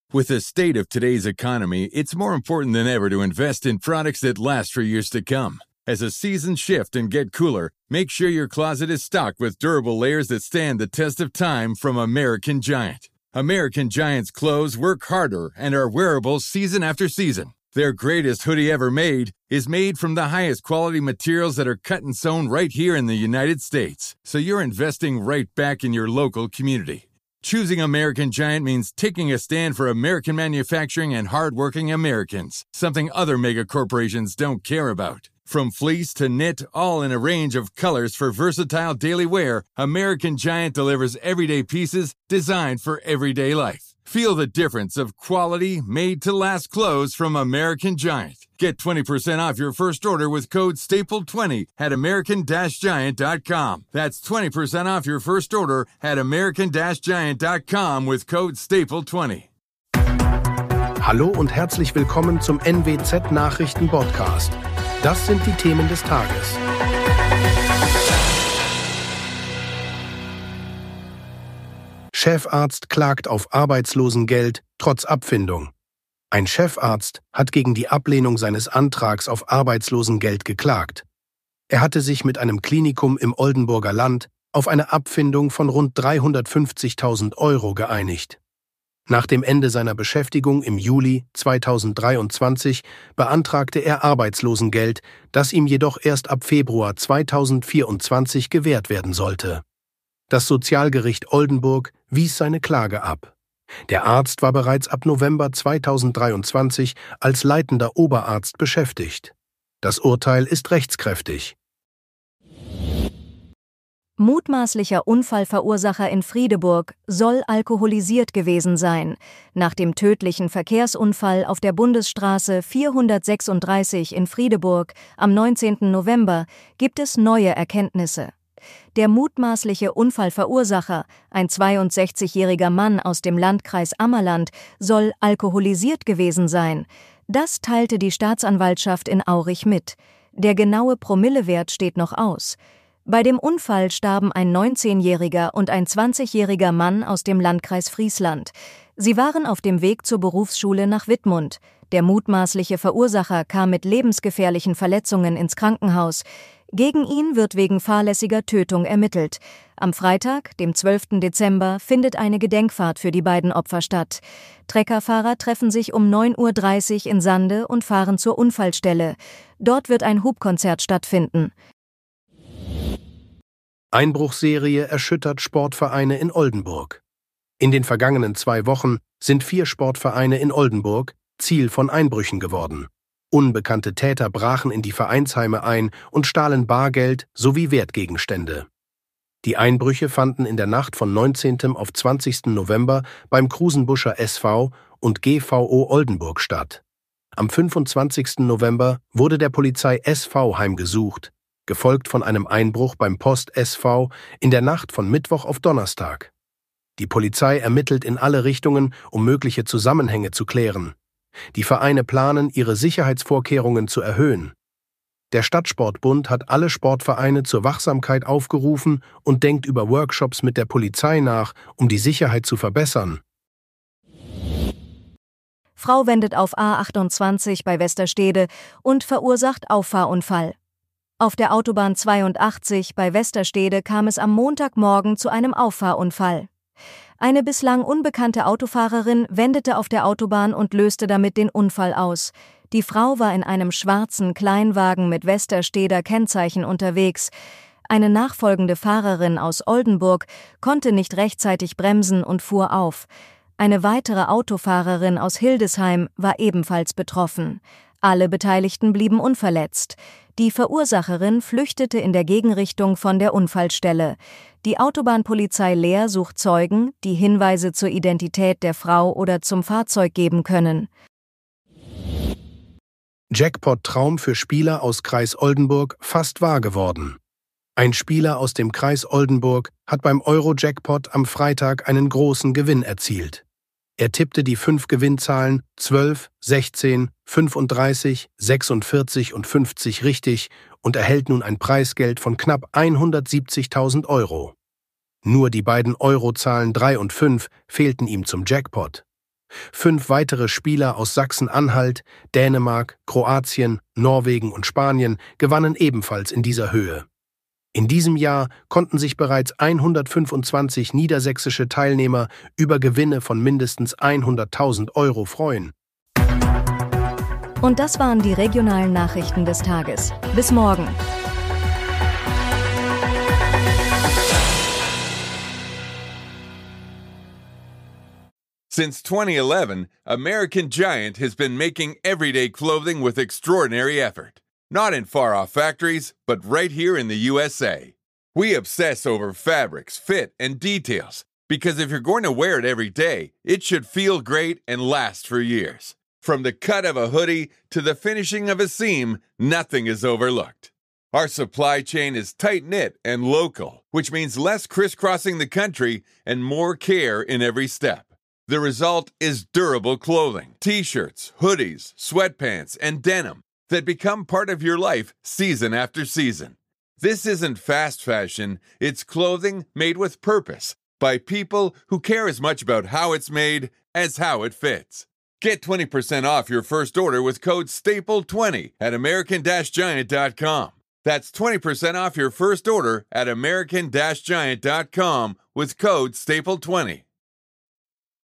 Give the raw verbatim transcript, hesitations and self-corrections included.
With the state of today's economy, it's more important than ever to invest in products that last for years to come. As the seasons shift and get cooler, make sure your closet is stocked with durable layers that stand the test of time from American Giant. American Giant's clothes work harder and are wearable season after season. Their greatest hoodie ever made is made from the highest quality materials that are cut and sewn right here in the United States. So you're investing right back in your local community. Choosing American Giant means taking a stand for American manufacturing and hardworking Americans, something other mega corporations don't care about. From fleece to knit, all in a range of colors for versatile daily wear, American Giant delivers everyday pieces designed for everyday life. Feel the difference of quality, made-to-last clothes from American Giant. Get twenty percent off your first order with code staple twenty at american giant dot com. That's twenty percent off your first order at american giant dot com with code staple twenty. Hallo und herzlich willkommen zum N W Z-Nachrichten-Podcast. Das sind die Themen des Tages. Chefarzt klagt auf Arbeitslosengeld trotz Abfindung. Ein Chefarzt hat gegen die Ablehnung seines Antrags auf Arbeitslosengeld geklagt. Er hatte sich mit einem Klinikum im Oldenburger Land auf eine Abfindung von rund dreihundertfünfzigtausend Euro geeinigt. Nach dem Ende seiner Beschäftigung im Juli zweitausenddreiundzwanzig beantragte er Arbeitslosengeld, das ihm jedoch erst ab Februar zweitausendvierundzwanzig gewährt werden sollte. Das Sozialgericht Oldenburg wies seine Klage ab. Der Arzt war bereits ab November zweitausenddreiundzwanzig als leitender Oberarzt beschäftigt. Das Urteil ist rechtskräftig. Mutmaßlicher Unfallverursacher in Friedeburg soll alkoholisiert gewesen sein. Nach dem tödlichen Verkehrsunfall auf der Bundesstraße vierhundertsechsunddreißig in Friedeburg am neunzehnten November gibt es neue Erkenntnisse. Der mutmaßliche Unfallverursacher, ein zweiundsechzigjähriger Mann aus dem Landkreis Ammerland, soll alkoholisiert gewesen sein. Das teilte die Staatsanwaltschaft in Aurich mit. Der genaue Promillewert steht noch aus. Bei dem Unfall starben ein neunzehnjähriger und ein zwanzigjähriger Mann aus dem Landkreis Friesland. Sie waren auf dem Weg zur Berufsschule nach Wittmund. Der mutmaßliche Verursacher kam mit lebensgefährlichen Verletzungen ins Krankenhaus. Gegen ihn wird wegen fahrlässiger Tötung ermittelt. Am Freitag, dem zwölften Dezember, findet eine Gedenkfahrt für die beiden Opfer statt. Treckerfahrer treffen sich um neun Uhr dreißig in Sande und fahren zur Unfallstelle. Dort wird ein Hubkonzert stattfinden. Einbruchsserie erschüttert Sportvereine in Oldenburg. In den vergangenen zwei Wochen sind vier Sportvereine in Oldenburg Ziel von Einbrüchen geworden. Unbekannte Täter brachen in die Vereinsheime ein und stahlen Bargeld sowie Wertgegenstände. Die Einbrüche fanden in der Nacht von neunzehnten auf zwanzigsten November beim Krusenbuscher S V und G V O Oldenburg statt. Am fünfundzwanzigsten November wurde der Polizei S V heimgesucht, gefolgt von einem Einbruch beim Post S V in der Nacht von Mittwoch auf Donnerstag. Die Polizei ermittelt in alle Richtungen, um mögliche Zusammenhänge zu klären. Die Vereine planen, ihre Sicherheitsvorkehrungen zu erhöhen. Der Stadtsportbund hat alle Sportvereine zur Wachsamkeit aufgerufen und denkt über Workshops mit der Polizei nach, um die Sicherheit zu verbessern. Frau wendet auf A achtundzwanzig bei Westerstede und verursacht Auffahrunfall. Auf der Autobahn zweiundachtzig bei Westerstede kam es am Montagmorgen zu einem Auffahrunfall. Eine bislang unbekannte Autofahrerin wendete auf der Autobahn und löste damit den Unfall aus. Die Frau war in einem schwarzen Kleinwagen mit Westersteder Kennzeichen unterwegs. Eine nachfolgende Fahrerin aus Oldenburg konnte nicht rechtzeitig bremsen und fuhr auf. Eine weitere Autofahrerin aus Hildesheim war ebenfalls betroffen. Alle Beteiligten blieben unverletzt. Die Verursacherin flüchtete in der Gegenrichtung von der Unfallstelle. Die Autobahnpolizei Leer sucht Zeugen, die Hinweise zur Identität der Frau oder zum Fahrzeug geben können. Jackpot-Traum für Spieler aus Kreis Oldenburg fast wahr geworden. Ein Spieler aus dem Kreis Oldenburg hat beim Euro-Jackpot am Freitag einen großen Gewinn erzielt. Er tippte die fünf Gewinnzahlen zwölf, sechzehn, fünfunddreißig, sechsundvierzig und fünfzig richtig und erhält nun ein Preisgeld von knapp hundertsiebzigtausend Euro. Nur die beiden Eurozahlen drei und fünf fehlten ihm zum Jackpot. Fünf weitere Spieler aus Sachsen-Anhalt, Dänemark, Kroatien, Norwegen und Spanien gewannen ebenfalls in dieser Höhe. In diesem Jahr konnten sich bereits hundertfünfundzwanzig niedersächsische Teilnehmer über Gewinne von mindestens hunderttausend Euro freuen. Und das waren die regionalen Nachrichten des Tages. Bis morgen. Since twenty eleven, American Giant has been making everyday clothing with extraordinary effort. Not in far-off factories, but right here in the U S A. We obsess over fabrics, fit, and details, because if you're going to wear it every day, it should feel great and last for years. From the cut of a hoodie to the finishing of a seam, nothing is overlooked. Our supply chain is tight-knit and local, which means less crisscrossing the country and more care in every step. The result is durable clothing, t-shirts, hoodies, sweatpants, and denim that become part of your life season after season. This isn't fast fashion, it's clothing made with purpose by people who care as much about how it's made as how it fits. Get twenty percent off your first order with code staple twenty at american giant dot com. That's twenty percent off your first order at american giant dot com with code staple twenty.